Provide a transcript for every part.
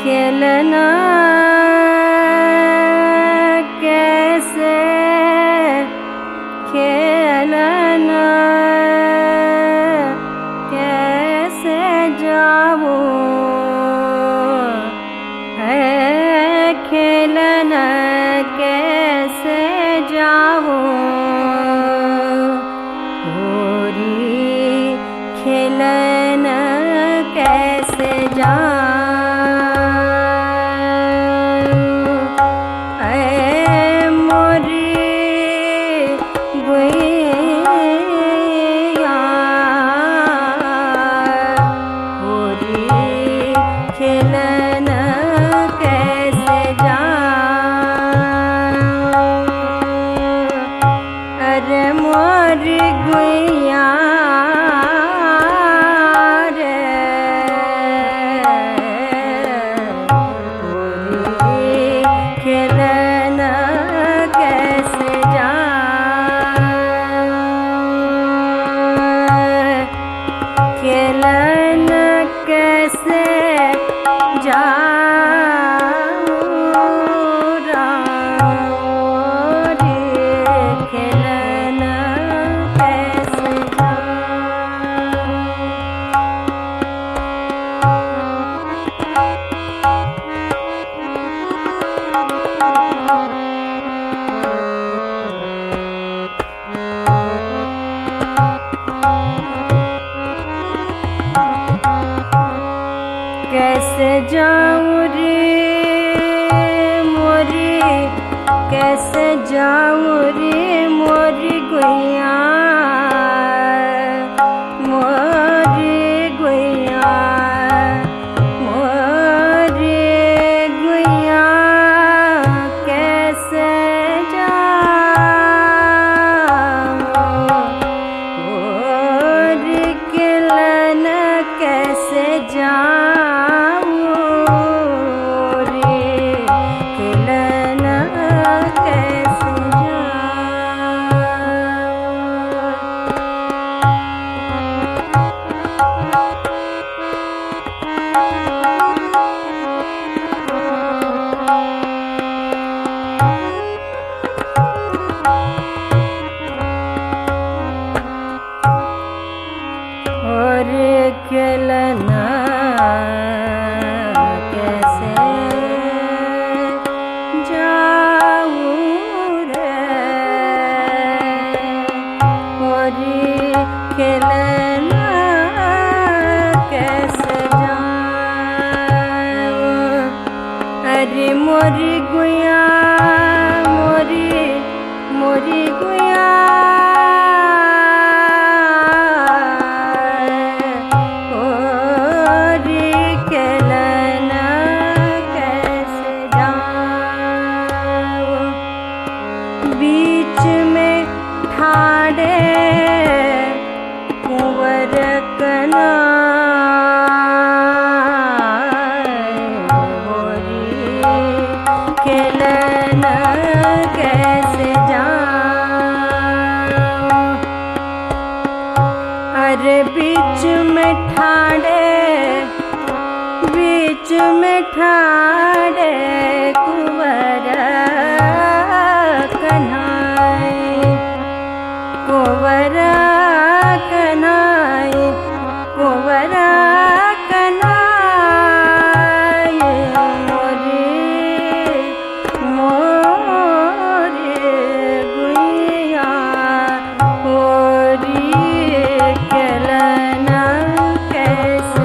खेलना कैसे खेलना कैसे जाऊं है खेलना कैसे जाऊं होरी खेलना कैसे जाऊं कैसे जाऊं रे मोरी कैसे जाऊं रे मोरी गुइया मोरी गुइया मोरी गुइया कैसे जाऊं मोरी किलन कैसे जाऊं खेलना कैसे जाऊं रे मोरी खेलना कैसे जाऊं अरे मोरी गुइया मोरी मोरी गुइया बीच में ठाड़े कुंवर कनाई खेलना कैसे जाऊं अरे बीच में ठाड़े कुंवर कुंवरा कन्हाई कुंवरा कन्हाई मोरी मोरी गुइया होरी खेलना कैसे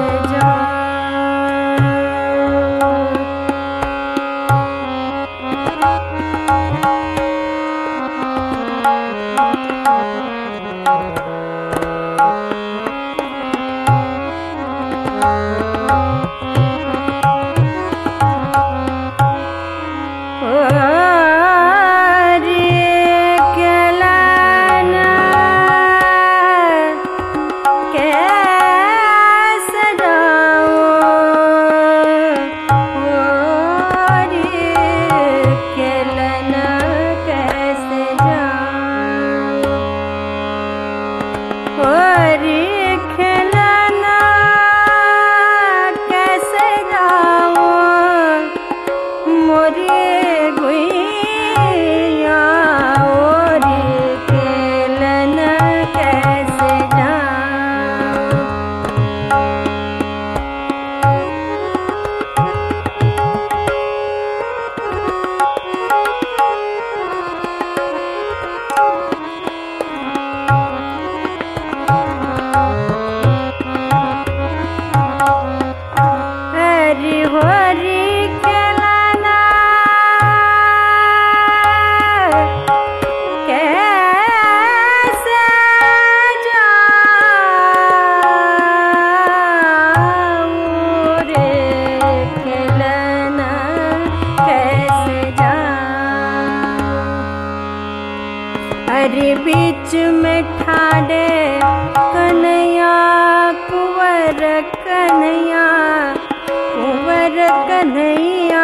होरी खेलना कैसे रे बीच में ठाड़े कन्हैया कुंवर कन्हैया कुंवर कन्हैया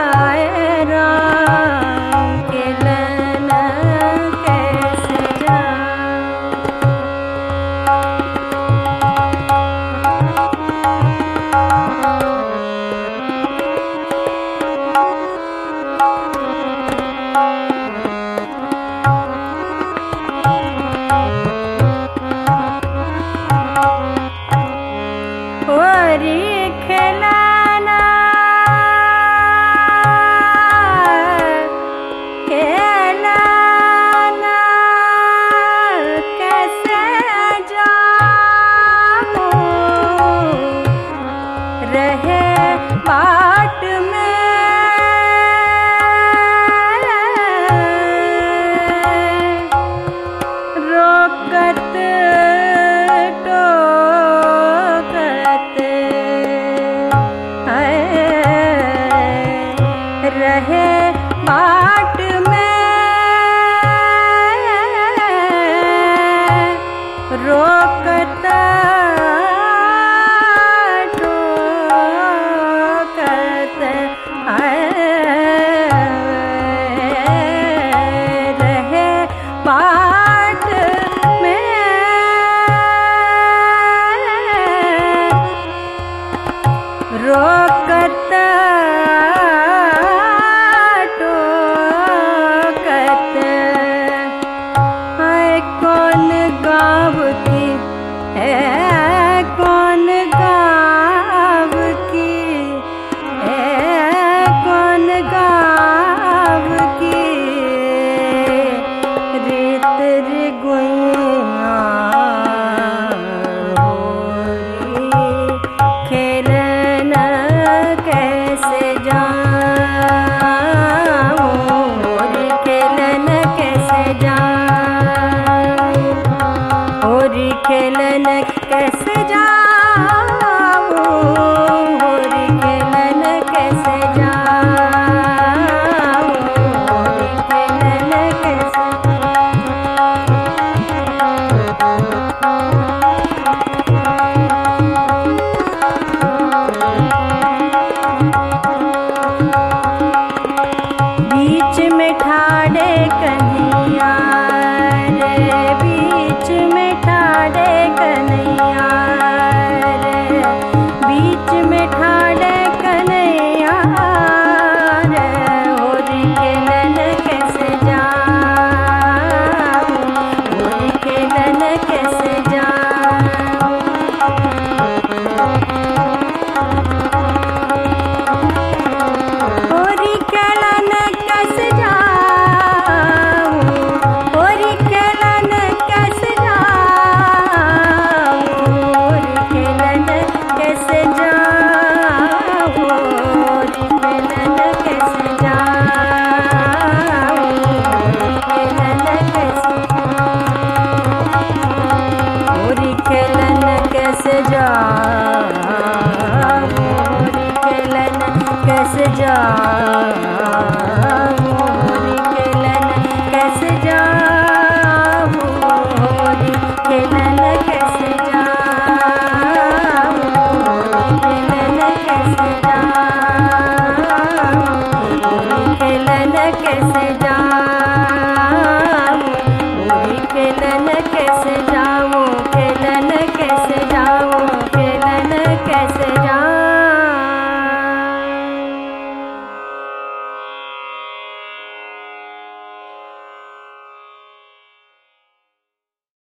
राम के लन कैसे होरी खिलाना खिलाना कैसे जाऊं रहे बाट में रोकत रहे बाट में रोकता टोकत रहे बाट में रोकता कौन गाँव की है कौन गाँव की है कौन गाँव की रेत रे गुइया होरी खेलना कैसे जाऊं होरी खेलना कैसे जाऊं होरी खेलन कैसे जाऊं होरी खेलन कैसे जाऊं होरी खेलन कैसे बीच में ठाड़े कन्हैया रे बीच में ठाड़े कन्हैया रे बीच में ठाड़े कन्हैया रे होरी खेलन कैसे जाऊं होरी खेलन कैसे जाऊं होरी खेलन कैसे जाऊं होरी खेलन कैसे जाऊं होरी खेलन कैसे जाऊं होरी खेलन कैसे जाऊं होरी खेलन कैसे जाऊं होरी खेलन कैसे जाऊं